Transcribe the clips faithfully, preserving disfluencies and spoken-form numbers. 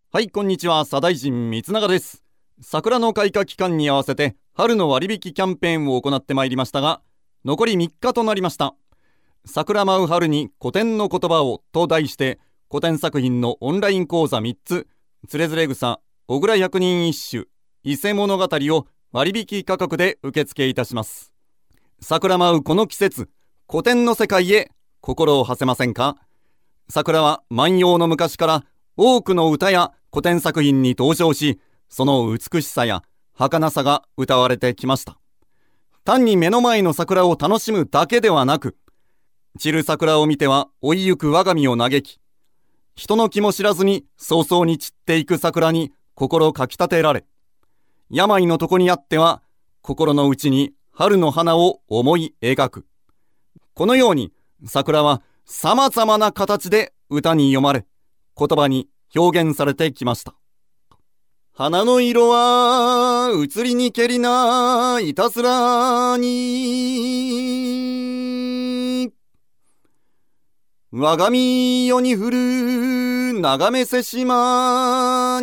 はい、こんにちは。左大臣三永です。桜の開花期間に合わせて春の割引キャンペーンを行ってまいりましたが、残りみっかとなりました。桜舞う春に古典の言葉をと題して、古典作品のオンライン講座みっつ、つれづれ草、小倉百人一首、伊勢物語を割引価格で受付いたします。桜舞うこの季節、古典の世界へ心を馳せませんか？桜は万葉の昔から多くの歌や古典作品に登場し、その美しさや儚さが歌われてきました。単に目の前の桜を楽しむだけではなく、散る桜を見ては追いゆく我が身を嘆き、人の気も知らずに早々に散っていく桜に心かきたてられ、病の床にあっては心の内に春の花を思い描く。このように桜は様々な形で歌に詠まれ、言葉に表現されてきました。花の色は移りにけりないたずらに、我が身世に降る眺めせしま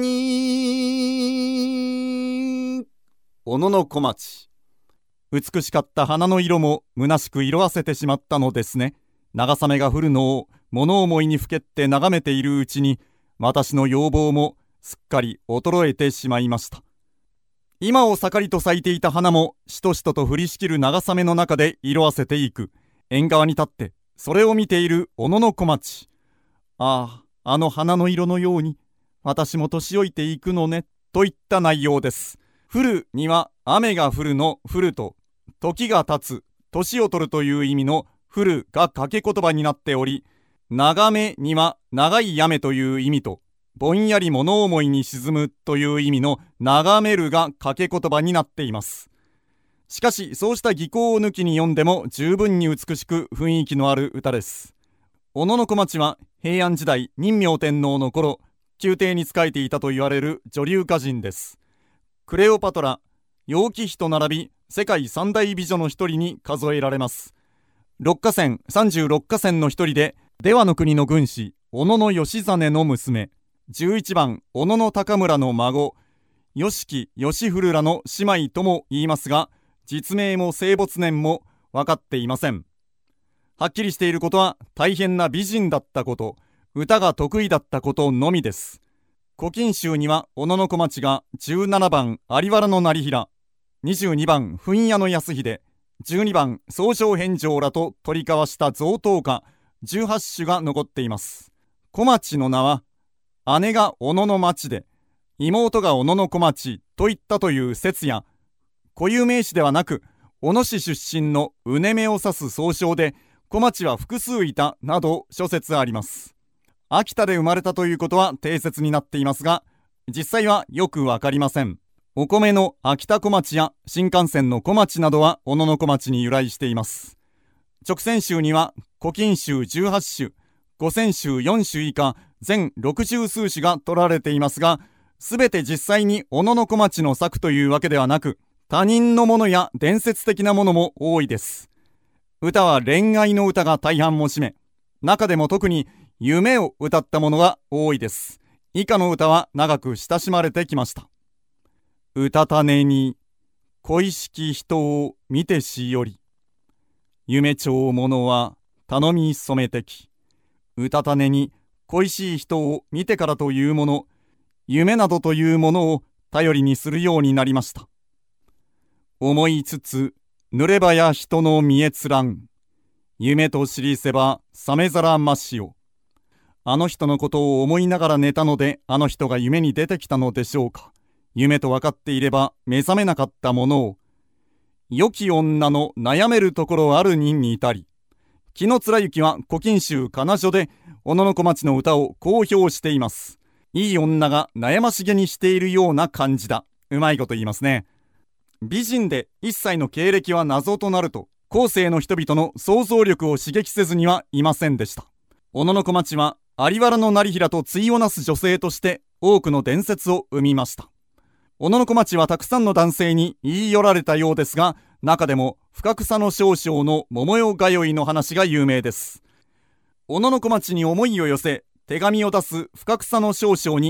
に。小野小町。美しかった花の色も虚しく色あせてしまったのですね。長雨が降るのを物思いにふけって眺めているうちに、私の要望もすっかり衰えてしまいました。今を盛りと咲いていた花もしとしとと降りしきる長雨の中で色あせていく。縁側に立ってそれを見ている小野小町。ああ、あの花の色のように私も年老いていくのね、といった内容です。降るには雨が降るの降ると、時が経つ、年を取るという意味の降るが掛け言葉になっており、長めには長い雨という意味と、ぼんやり物思いに沈むという意味の眺めるが掛け言葉になっています。しかしそうした技巧を抜きに読んでも十分に美しく雰囲気のある歌です。小野小町は平安時代仁明天皇の頃、宮廷に仕えていたと言われる女流歌人です。クレオパトラ、楊貴妃と並び世界三大美女の一人に数えられます。六歌仙、三十六歌仙の一人で、出羽の国の軍師小野義実の娘、じゅういちばん小野高村の孫、吉木義古らの姉妹とも言いますが、実名も生没年も分かっていません。はっきりしていることは大変な美人だったこと、歌が得意だったことのみです。古今集には小野小町がじゅうななばん有原の業平、にじゅうにばん噴屋の安秀、じゅうにばん宗正返上らと取り交わした贈答歌じゅうはち首が残っています。小町の名は姉が小野の町で妹が小野小町といったという説や、固有名詞ではなく小野市出身のうねめを指す総称で小町は複数いたなど諸説あります。秋田で生まれたということは定説になっていますが、実際はよくわかりません。お米の秋田小町や新幹線の小町などは小野小町に由来しています。直線集には古今集じゅうはち首、五線集よん首以下全六十数首が取られていますが、すべて実際に小野小町の作というわけではなく、他人のものや伝説的なものも多いです。歌は恋愛の歌が大半も占め、中でも特に夢を歌ったものが多いです。以下の歌は長く親しまれてきました。うたた寝に恋しき人を見てしより、夢長者は頼み染めてき。うたた寝に恋しい人を見てからというもの、夢などというものを頼りにするようになりました。思いつつ濡ればや人の見えつらん、夢と知りせば覚めざらましよ。あの人のことを思いながら寝たので、あの人が夢に出てきたのでしょうか。夢と分かっていれば目覚めなかったものを、良き女の悩めるところあるに似たり。紀貫之は古今集仮女で小野小町の歌をこう評しています。いい女が悩ましげにしているような感じだ。うまいこと言いますね。美人で一切の経歴は謎となると、後世の人々の想像力を刺激せずにはいませんでした。小野小町は有原の業平と対をなす女性として多くの伝説を生みました。小野小町はたくさんの男性に言い寄られたようですが、中でも深草の少将の桃代通いの話が有名です。小野小町に思いを寄せ手紙を出す深草の少将に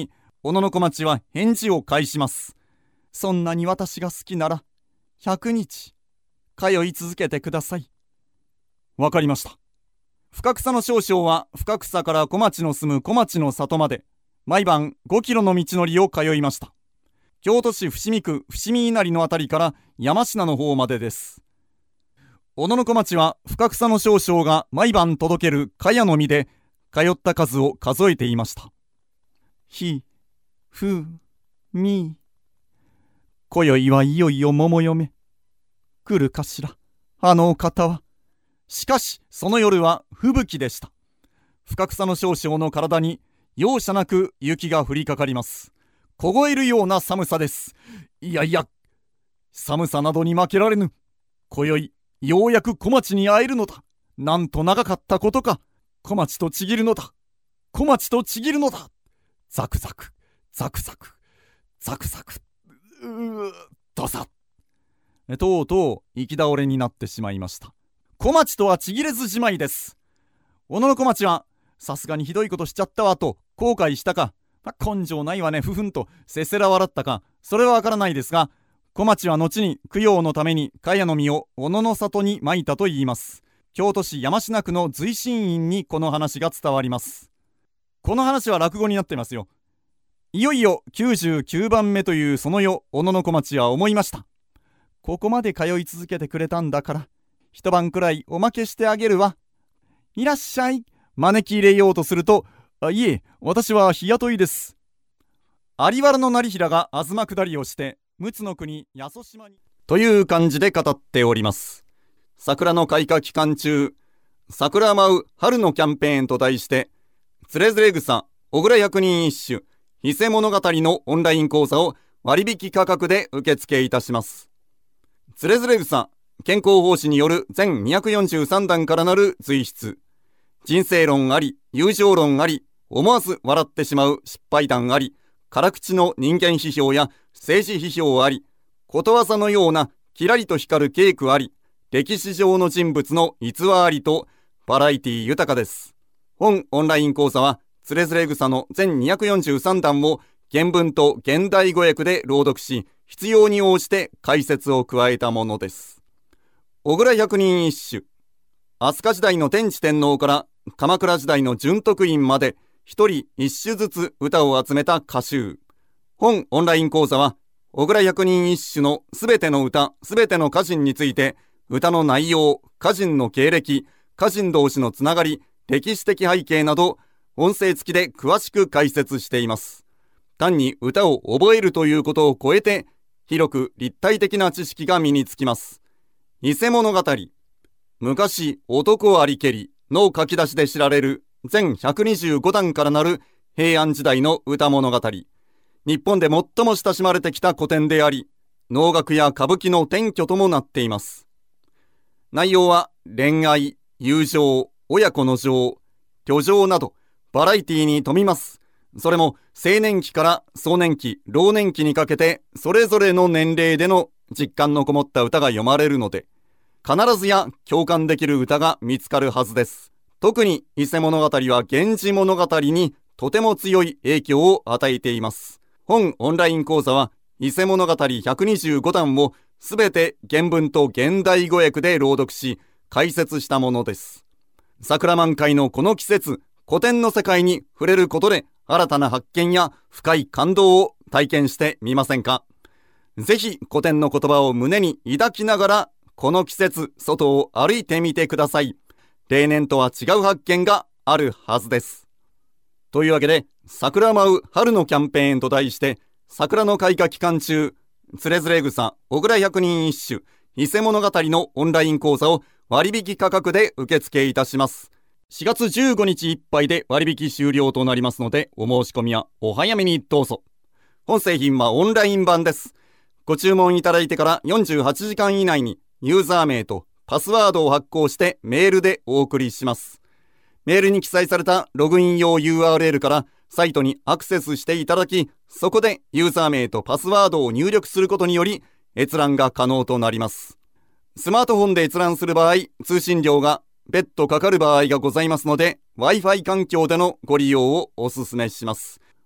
小野小町は返事を返します。そんなに私が好きなら、ひゃくにち、通い続けてください。わかりました。深草の少将は深草から小町の住む小町の里まで、毎晩ごキロの道のりを通いました。京都市伏見区伏見稲荷のあたりから山科の方までです。小野小町は深草の少将が毎晩届ける茅の実で通った数を数えていました。ひ、ふ、み。今宵はいよいよ桃嫁。来るかしら、あのお方は。しかしその夜は吹雪でした。深草の少将の体に容赦なく雪が降りかかります。凍えるような寒さです。いやいや、寒さなどに負けられぬ。今宵ようやく小町に会えるのだ。なんと長かったことか。小町とちぎるのだ。小町とちぎるのだ。ザクザクザクザクザクザク、うーどさ。とうとう行き倒れになってしまいました。小町とはちぎれずじまいです。小野小町はさすがにひどいことしちゃったわと後悔したか、まあ、根性ないわねふふんとせせら笑ったか、それはわからないですが、小町は後に供養のために茅の実を小野の里にまいたといいます。京都市山科区の随心院にこの話が伝わります。この話は落語になっていますよ。いよいよきゅうじゅうきゅうばんめというその夜、小野小町は思いました。ここまで通い続けてくれたんだから、一晩くらいおまけしてあげるわ。いらっしゃい。招き入れようとすると、あ、いえ、私は日雇いです。有原の成平が東下りをして陸奥の国八十島にという感じで語っております。桜の開花期間中、桜舞う春のキャンペーンと題して、つれづれ草小倉百人一首伊勢物語のオンライン講座を割引価格で受付いたします。つれづれ草健康奉仕による全にひゃくよんじゅうさんだんからなる随筆。人生論あり、友情論あり、思わず笑ってしまう失敗談あり、辛口の人間批評や政治批評あり、ことわざのようなキラリと光るケークあり、歴史上の人物の逸話ありと、バラエティ豊かです。本オンライン講座は、つれづれ草の全にひゃくよんじゅうさんだんを原文と現代語訳で朗読し、必要に応じて解説を加えたものです。小倉百人一首。飛鳥時代の天智天皇から鎌倉時代の順徳院まで一人一首ずつ歌を集めた歌集。本オンライン講座は小倉百人一首のすべての歌、すべての歌人について歌の内容、歌人の経歴、歌人同士のつながり、歴史的背景など音声付きで詳しく解説しています。単に歌を覚えるということを超えて広く立体的な知識が身につきます。伊勢物語、昔男ありけりの書き出しで知られる全ひゃくにじゅうごだんからなる平安時代の歌物語。日本で最も親しまれてきた古典であり、能楽や歌舞伎の典拠ともなっています。内容は恋愛、友情、親子の情、居情などバラエティに富みます。それも青年期から壮年期、老年期にかけてそれぞれの年齢での実感のこもった歌が読まれるので、必ずや共感できる歌が見つかるはずです。特に伊勢物語は源氏物語にとても強い影響を与えています。本オンライン講座は伊勢物語ひゃくにじゅうごだんをすべて原文と現代語訳で朗読し解説したものです。桜満開のこの季節、古典の世界に触れることで新たな発見や深い感動を体験してみませんか。ぜひ古典の言葉を胸に抱きながらこの季節外を歩いてみてください。例年とは違う発見があるはずです。というわけで、桜舞う春のキャンペーンと題して桜の開花期間中、つれづれ草小倉百人一首伊勢物語のオンライン講座を割引価格で受付いたします。しがつじゅうごにちいっぱいで割引終了となりますので、お申し込みはお早めにどうぞ。本製品はオンライン版です。ご注文いただいてからよんじゅうはちじかん以内にユーザー名とパスワードを発行してメールでお送りします。メールに記載されたログイン用 ユーアールエル からサイトにアクセスしていただき、そこでユーザー名とパスワードを入力することにより閲覧が可能となります。スマートフォンで閲覧する場合、通信料が別途かかる場合がございますので、Wi-Fi 環境でのご利用をお勧めします。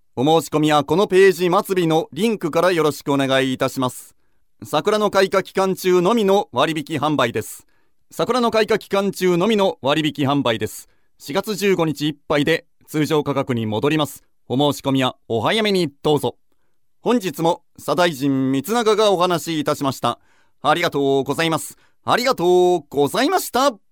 お申し込みはこのページ末尾のリンクからよろしくお願いいたします。桜の開花期間中のみの割引販売です。桜の開花期間中のみの割引販売です。しがつじゅうごにちいっぱいで通常価格に戻ります。お申し込みはお早めにどうぞ。本日も左大臣光永がお話しいたしました。ありがとうございます。ありがとうございました。